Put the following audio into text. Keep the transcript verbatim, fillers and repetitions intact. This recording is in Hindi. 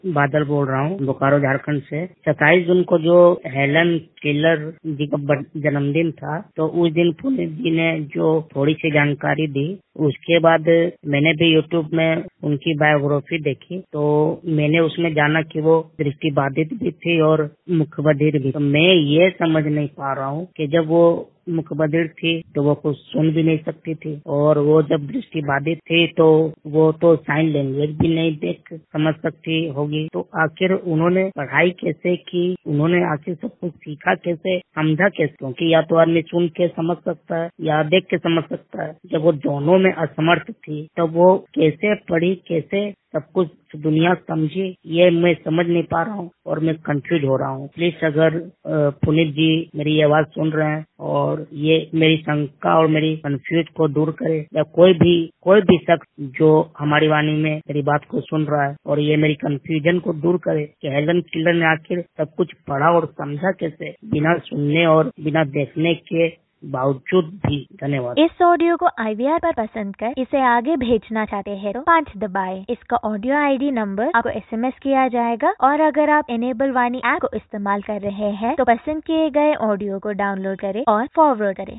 बादल बोल रहा हूँ, बोकारो झारखंड से। सत्ताईस जून को जो हेलन केलर जी का जन्मदिन था, तो उस दिन पुनीत जी ने जो थोड़ी सी जानकारी दी, उसके बाद मैंने भी यूट्यूब में उनकी बायोग्राफी देखी, तो मैंने उसमें जाना कि वो दृष्टिबाधित भी थी और मुखबधिर भी। तो मैं ये समझ नहीं पा रहा हूँ कि जब वो मुखबधिर थी तो वो कुछ सुन भी नहीं सकती थी, और वो जब दृष्टिबाधित थी तो वो तो साइन लैंग्वेज भी नहीं देख समझ सकती होगी। तो आखिर उन्होंने पढ़ाई कैसे की, उन्होंने आखिर सब कुछ सीखा कैसे, समझा कैसे? क्योंकि या तो आदमी सुन के समझ सकता है या देख के समझ सकता है। जब वो दोनों में असमर्थ थी तो वो कैसे पढ़ी, कैसे सब कुछ दुनिया समझी, ये मैं समझ नहीं पा रहा हूँ और मैं कंफ्यूज हो रहा हूँ। प्लीज अगर पुनीत जी मेरी आवाज सुन रहे हैं और ये मेरी शंका और मेरी कंफ्यूज को दूर करे, या कोई भी कोई भी शख्स जो हमारी वाणी में मेरी बात को सुन रहा है और ये मेरी कंफ्यूजन को दूर करे कि हेलन केलर ने आखिर सब कुछ पढ़ा और समझा कैसे, बिना सुनने और बिना देखने के बावजूद भी। धन्यवाद। इस ऑडियो को आई वी आर पर पसंद कर इसे आगे भेजना चाहते हैं तो पाँच दबाएं। इसका ऑडियो आई डी नंबर आपको एस एम एस किया जाएगा, और अगर आप एनेबल वाणी ऐप को इस्तेमाल कर रहे हैं तो पसंद किए गए ऑडियो को डाउनलोड करें और फॉरवर्ड करें।